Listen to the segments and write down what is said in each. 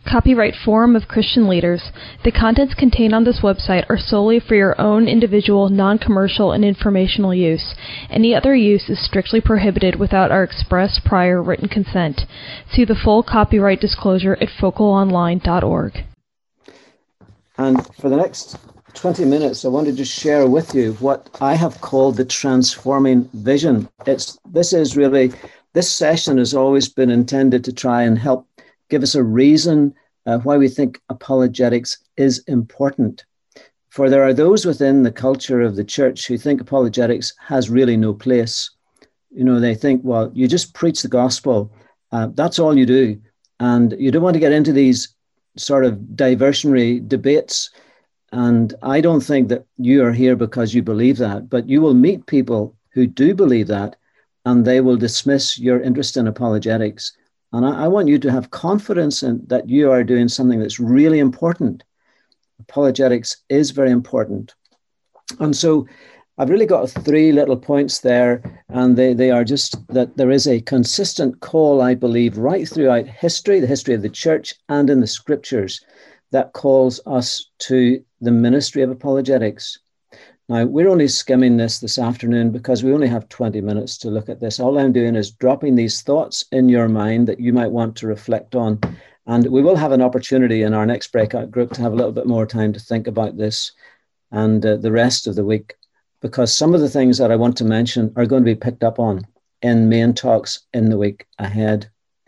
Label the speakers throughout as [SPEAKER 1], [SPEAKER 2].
[SPEAKER 1] Copyright Forum of Christian Leaders. The contents contained on this website are solely for your own individual, non-commercial, and informational use. Any other use is strictly prohibited without our express prior written consent. See the full copyright disclosure at focalonline.org.
[SPEAKER 2] And for the next 20 minutes, I want to just share with you what I have called the transforming vision. This session has always been intended to try and help give us a reason why we think apologetics is important. For there are those within the culture of the church who think apologetics has really no place. You know, they think, well, you just preach the gospel. That's all you do. And you don't want to get into these sort of diversionary debates. And I don't think that you are here because you believe that, but you will meet people who do believe that, and they will dismiss your interest in apologetics. And I want you to have confidence in that you are doing something that's really important. Apologetics is very important. And so I've really got 3 little points there, and they are just that there is a consistent call, I believe, right throughout history, the history of the church, and in the scriptures, that calls us to the ministry of apologetics. Now, we're only skimming this afternoon because we only have 20 minutes to look at this. All I'm doing is dropping these thoughts in your mind that you might want to reflect on. And we will have an opportunity in our next breakout group to have a little bit more time to think about this and the rest of the week, because some of the things that I want to mention are going to be picked up on in main talks in the week ahead.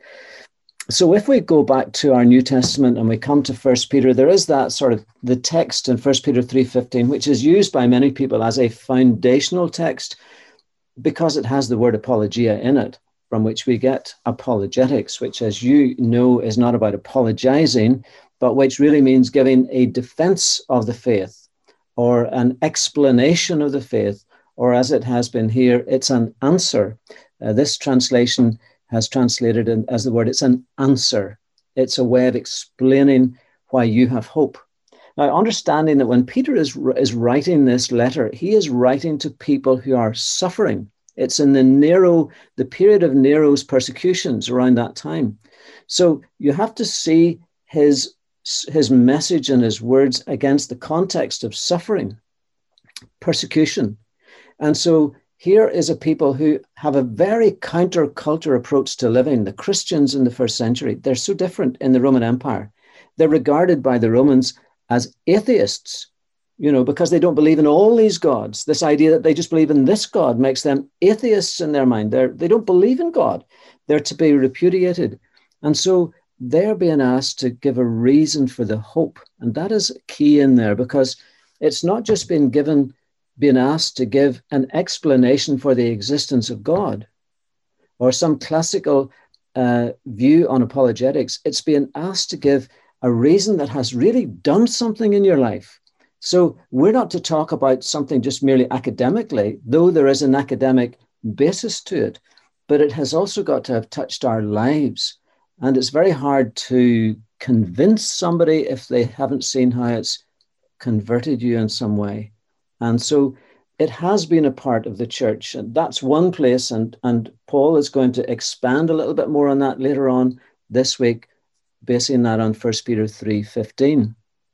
[SPEAKER 2] So if we go back to our New Testament and we come to 1 Peter, there is that sort of the text in 1 Peter 3:15, which is used by many people as a foundational text because it has the word apologia in it, from which we get apologetics, which, as you know, is not about apologizing, but which really means giving a defense of the faith or an explanation of the faith, or as it has been here, it's an answer. This translation has translated it as the word, it's an answer. It's a way of explaining why you have hope. Now, understanding that when Peter is writing this letter, he is writing to people who are suffering. It's in the period of Nero's persecutions around that time. So you have to see his message and his words against the context of suffering, persecution. And so here is a people who have a very counterculture approach to living. The Christians in the first century, they're so different in the Roman Empire. They're regarded by the Romans as atheists, you know, because they don't believe in all these gods. This idea that they just believe in this God makes them atheists in their mind. They don't believe in God. They're to be repudiated. And so they're being asked to give a reason for the hope. And that is key in there, because it's not just being asked to give an explanation for the existence of God or some classical view on apologetics. It's being asked to give a reason that has really done something in your life. So we're not to talk about something just merely academically, though there is an academic basis to it, but it has also got to have touched our lives. And it's very hard to convince somebody if they haven't seen how it's converted you in some way. And so it has been a part of the church, and that's one place. And Paul is going to expand a little bit more on that later on this week, basing that on 1 Peter 3:15.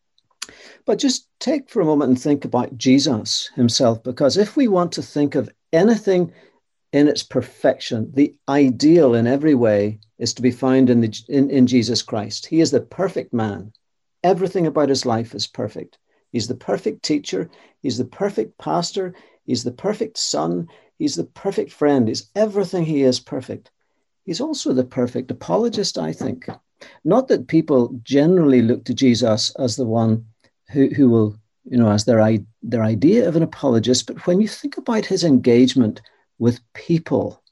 [SPEAKER 2] But just take for a moment and think about Jesus himself, because if we want to think of anything in its perfection, the ideal in every way is to be found in Jesus Christ. He is the perfect man. Everything about his life is perfect. He's the perfect teacher. He's the perfect pastor. He's the perfect son. He's the perfect friend. He's everything. He is perfect. He's also the perfect apologist, I think. Not that people generally look to Jesus as the one who will, you know, as their idea of an apologist, but when you think about his engagement with people,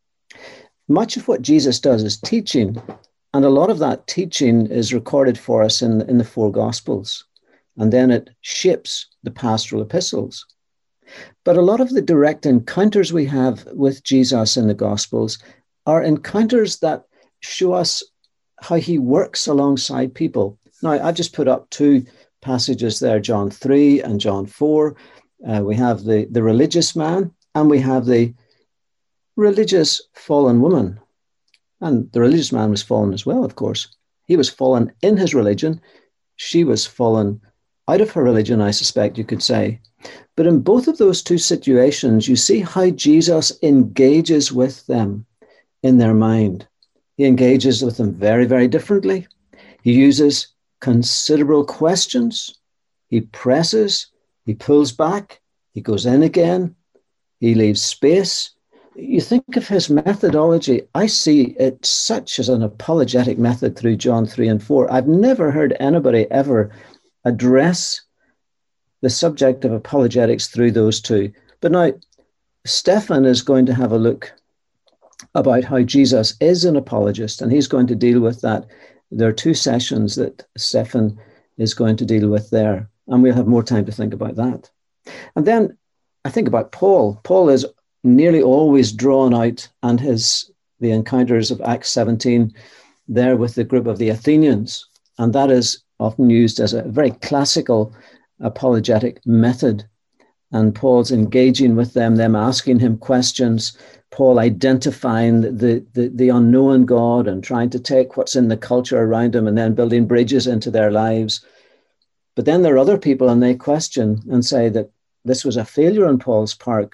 [SPEAKER 2] much of what Jesus does is teaching, and a lot of that teaching is recorded for us in the 4 Gospels. And then it shapes the pastoral epistles. But a lot of the direct encounters we have with Jesus in the Gospels are encounters that show us how he works alongside people. Now, I've just put up 2 passages there, John 3 and John 4. We have the religious man, and we have the religious fallen woman. And the religious man was fallen as well, of course. He was fallen in his religion. She was fallen out of her religion, I suspect you could say. But in both of those two situations, you see how Jesus engages with them in their mind. He engages with them very, very differently. He uses considerable questions. He presses, he pulls back, he goes in again, he leaves space. You think of his methodology, I see it such as an apologetic method through John 3 and 4. I've never heard anybody ever address the subject of apologetics through those two. But now, Stephan is going to have a look about how Jesus is an apologist, and he's going to deal with that. There are two sessions that Stephan is going to deal with there, and we'll have more time to think about that. And then I think about Paul. Paul is nearly always drawn out, and the encounters of Acts 17 there with the group of the Athenians, and that is often used as a very classical apologetic method. And Paul's engaging with them asking him questions, Paul identifying the unknown God and trying to take what's in the culture around him and then building bridges into their lives. But then there are other people, and they question and say that this was a failure on Paul's part.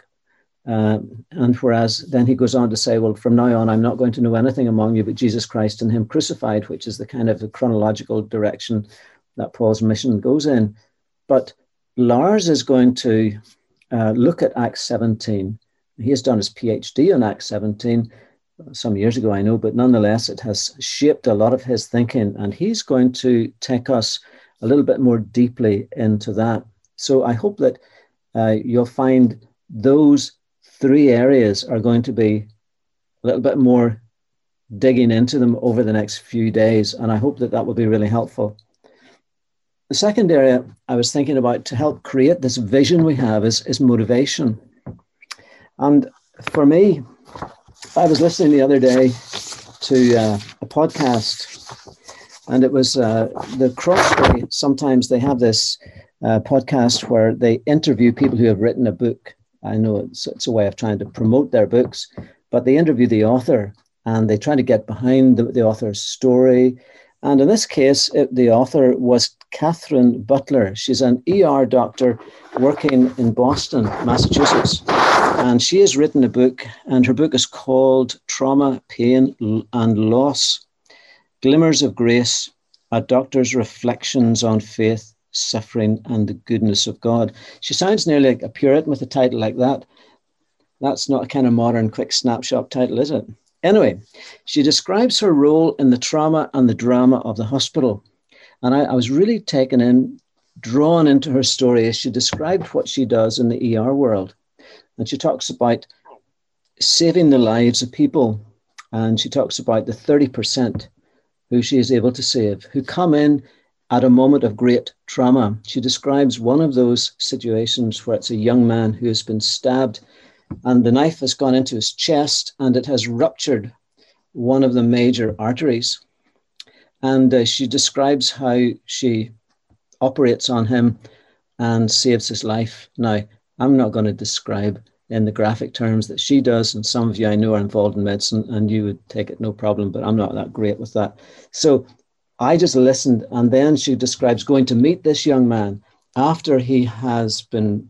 [SPEAKER 2] And whereas then he goes on to say, well, from now on, I'm not going to know anything among you but Jesus Christ and him crucified, which is the kind of the chronological direction that Paul's mission goes in. But Lars is going to look at Acts 17. He has done his PhD on Acts 17 some years ago, I know, but nonetheless, it has shaped a lot of his thinking, and he's going to take us a little bit more deeply into that. So I hope that you'll find those three areas are going to be a little bit more digging into them over the next few days, and I hope that that will be really helpful. The second area I was thinking about to help create this vision we have is motivation. And for me, I was listening the other day to a podcast, and it was the Crossway. Sometimes they have this podcast where they interview people who have written a book. I know it's a way of trying to promote their books, but they interview the author and they try to get behind the author's story. And in this case, the author was Catherine Butler. She's an ER doctor working in Boston, Massachusetts. And she has written a book, and her book is called Trauma, Pain and Loss, Glimmers of Grace, a Doctor's Reflections on Faith, Suffering and the Goodness of God. She sounds nearly like a Puritan with a title like that. That's not a kind of modern quick snapshot title, is it? Anyway, she describes her role in the trauma and the drama of the hospital. And I was really taken in, drawn into her story as she described what she does in the ER world. And she talks about saving the lives of people. And she talks about the 30% who she is able to save, who come in at a moment of great trauma. She describes one of those situations where it's a young man who has been stabbed and the knife has gone into his chest and it has ruptured one of the major arteries. And she describes how she operates on him and saves his life. Now, I'm not going to describe in the graphic terms that she does, and some of you I know are involved in medicine and you would take it no problem, but I'm not that great with that. So I just listened, and then she describes going to meet this young man after he has been,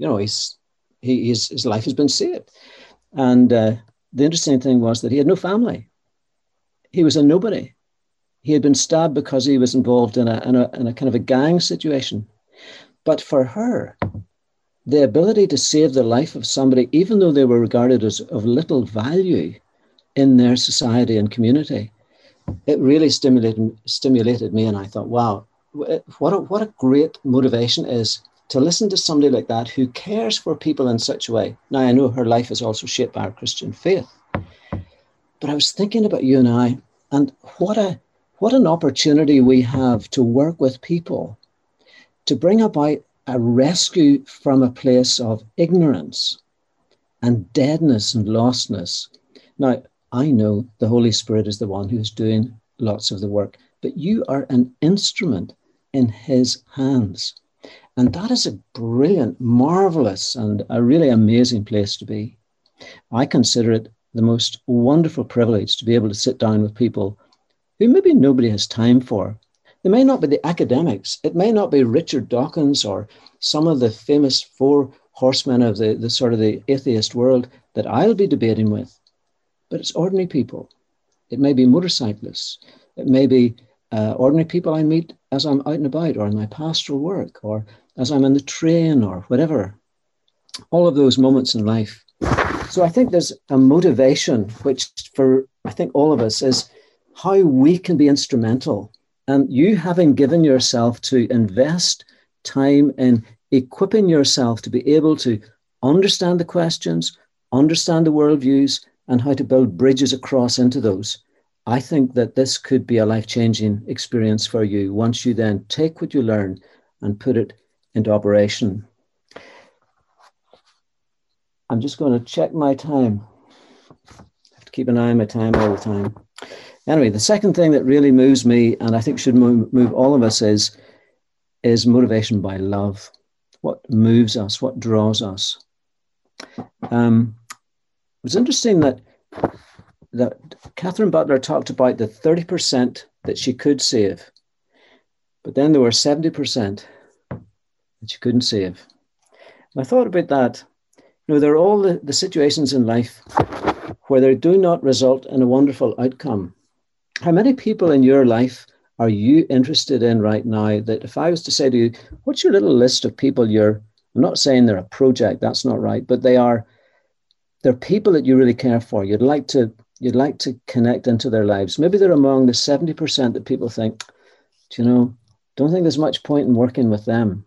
[SPEAKER 2] his life has been saved. And the interesting thing was that he had no family. He was a nobody. He had been stabbed because he was involved in a kind of a gang situation. But for her, the ability to save the life of somebody, even though they were regarded as of little value in their society and community, it really stimulated me. And I thought, wow, what a great motivation is to listen to somebody like that who cares for people in such a way. Now, I know her life is also shaped by her Christian faith, but I was thinking about you and I, and what an opportunity we have to work with people to bring about a rescue from a place of ignorance and deadness and lostness. Now, I know the Holy Spirit is the one who's doing lots of the work, but you are an instrument in his hands. And that is a brilliant, marvelous, and a really amazing place to be. I consider it the most wonderful privilege to be able to sit down with people who maybe nobody has time for. It may not be the academics. It may not be Richard Dawkins or some of the famous four horsemen of the sort of the atheist world that I'll be debating with, but it's ordinary people. It may be motorcyclists. It may be ordinary people I meet as I'm out and about or in my pastoral work or as I'm in the train or whatever. All of those moments in life. So I think there's a motivation, which for I think all of us is how we can be instrumental. And you having given yourself to invest time in equipping yourself to be able to understand the questions, understand the worldviews, and how to build bridges across into those. I think that this could be a life-changing experience for you once you then take what you learn and put it into operation. I'm just going to check my time. I have to keep an eye on my time all the time. Anyway, the second thing that really moves me, and I think should move all of us, is motivation by love. What moves us, what draws us. It was interesting that Catherine Butler talked about the 30% that she could save, but then there were 70% that she couldn't save. And I thought about that. You know, there are all the situations in life where they do not result in a wonderful outcome. How many people in your life are you interested in right now that if I was to say to you, what's your little list of people I'm not saying they're a project, that's not right, but they're people that you really care for. You'd like to connect into their lives. Maybe they're among the 70% that people think, don't think there's much point in working with them.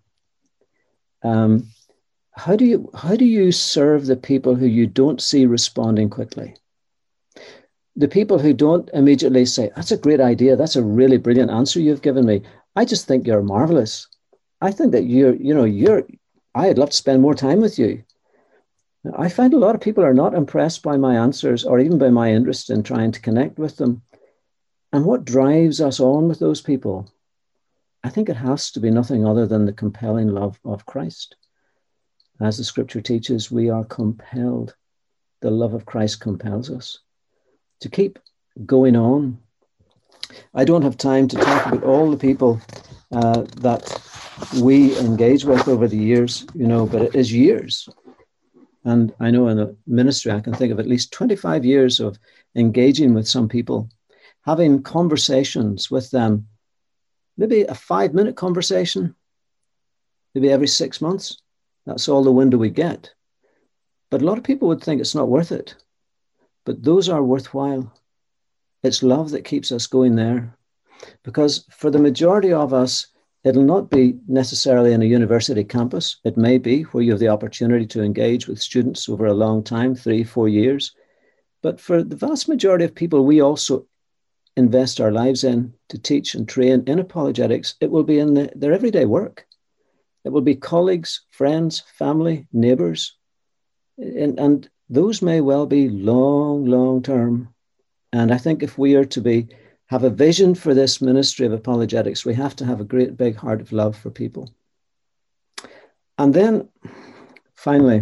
[SPEAKER 2] How do you serve the people who you don't see responding quickly? The people who don't immediately say, that's a great idea. That's a really brilliant answer you've given me. I just think you're marvelous. I think that I'd love to spend more time with you. I find a lot of people are not impressed by my answers or even by my interest in trying to connect with them. And what drives us on with those people? I think it has to be nothing other than the compelling love of Christ. As the scripture teaches, we are compelled. The love of Christ compels us to keep going on. I don't have time to talk about all the people that we engage with over the years, but it is years. And I know in the ministry, I can think of at least 25 years of engaging with some people, having conversations with them, maybe a 5-minute conversation, maybe every 6 months. That's all the window we get. But a lot of people would think it's not worth it. But those are worthwhile. It's love that keeps us going there. Because for the majority of us, it'll not be necessarily in a university campus. It may be where you have the opportunity to engage with students over a long time, 3-4 years. But for the vast majority of people we also invest our lives in to teach and train in apologetics, it will be in their everyday work. It will be colleagues, friends, family, neighbors. And those may well be long term. And I think if we are to have a vision for this ministry of apologetics, we have to have a great big heart of love for people. And then finally,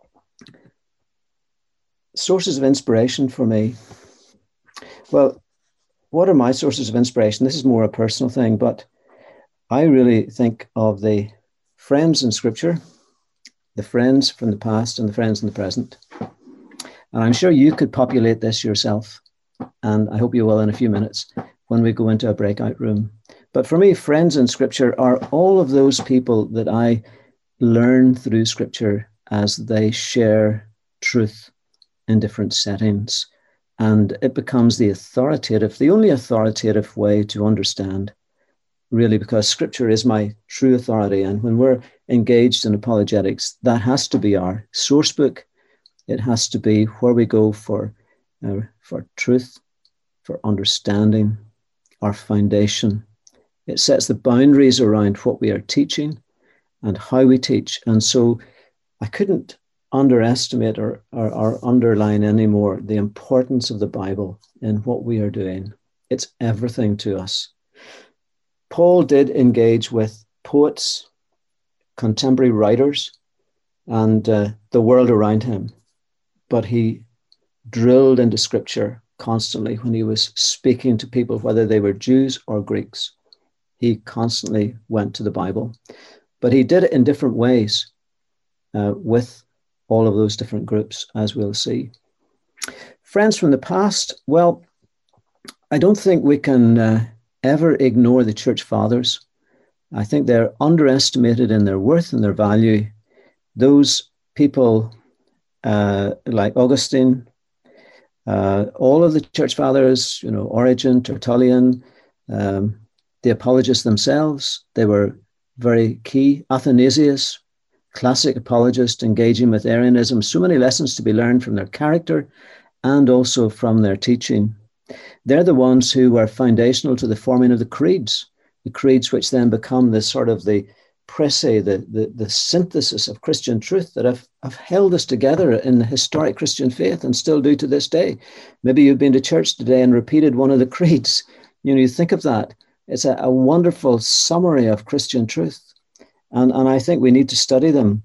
[SPEAKER 2] sources of inspiration for me. Well, what are my sources of inspiration? This is more a personal thing, but I really think of the friends in Scripture, the friends from the past and the friends in the present. And I'm sure you could populate this yourself. And I hope you will in a few minutes when we go into a breakout room. But for me, friends in Scripture are all of those people that I learn through Scripture as they share truth in different settings. And it becomes the only authoritative way to understand, really, because Scripture is my true authority. And when we're engaged in apologetics, that has to be our source book. It has to be where we go for truth, for understanding, our foundation. It sets the boundaries around what we are teaching and how we teach. And so I couldn't underestimate or underline anymore the importance of the Bible in what we are doing. It's everything to us. Paul did engage with poets, contemporary writers, and the world around him, but he drilled into Scripture constantly when he was speaking to people, whether they were Jews or Greeks. He constantly went to the Bible. But he did it in different ways with all of those different groups, as we'll see. Friends from the past, well, I don't think we can ever ignore the church fathers. I think they're underestimated in their worth and their value. Those people like Augustine, all of the church fathers, Origen, Tertullian, the apologists themselves, they were very key. Athanasius, classic apologist, engaging with Arianism. So many lessons to be learned from their character and also from their teaching. They're the ones who were foundational to the forming of the creeds which then become the sort of the précis, the synthesis of Christian truth that have held us together in the historic Christian faith and still do to this day. Maybe you've been to church today and repeated one of the creeds. You think of that. It's a wonderful summary of Christian truth. And I think we need to study them.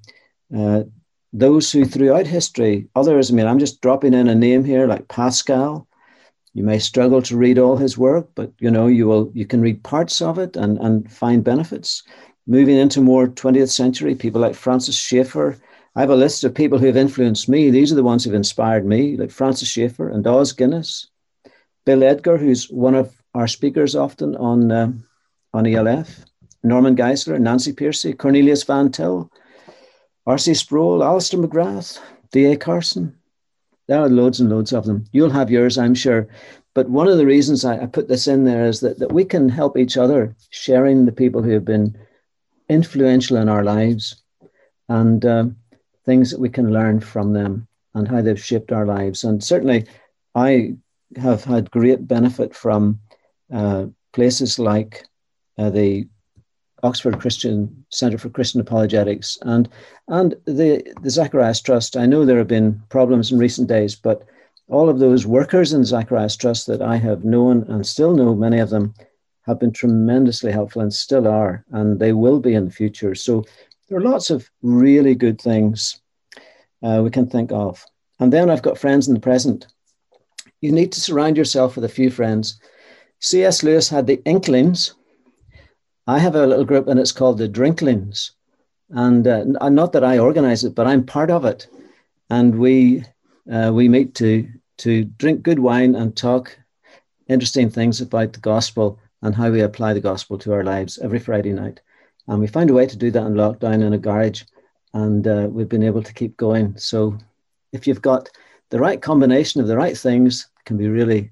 [SPEAKER 2] Those who throughout history, others, I'm just dropping in a name here like Pascal. You may struggle to read all his work, but you can read parts of it and find benefits. Moving into more 20th century, people like Francis Schaeffer. I have a list of people who have influenced me. These are the ones who've inspired me, like Francis Schaeffer and Os Guinness, Bill Edgar, who's one of our speakers often on ELF, Norman Geisler, Nancy Pearcey, Cornelius Van Til, R.C. Sproul, Alistair McGrath, D.A. Carson. There are loads and loads of them. You'll have yours, I'm sure. But one of the reasons I put this in there is that we can help each other, sharing the people who have been influential in our lives and things that we can learn from them and how they've shaped our lives. And certainly I have had great benefit from places like the Oxford Christian Centre for Christian Apologetics and the Zacharias Trust. I know there have been problems in recent days, but all of those workers in Zacharias Trust that I have known and still know, many of them have been tremendously helpful and still are, and they will be in the future. So there are lots of really good things we can think of. And then I've got friends in the present. You need to surround yourself with a few friends. C.S. Lewis had the Inklings. I have a little group and it's called the Drinklings. And not that I organize it, but I'm part of it. And we meet to drink good wine and talk interesting things about the gospel and how we apply the gospel to our lives every Friday night. And we found a way to do that in lockdown in a garage. And we've been able to keep going. So if you've got the right combination of the right things, it can be really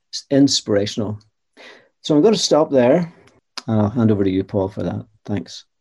[SPEAKER 2] inspirational. So I'm going to stop there. And I'll hand over to you, Paul, for that. Thanks.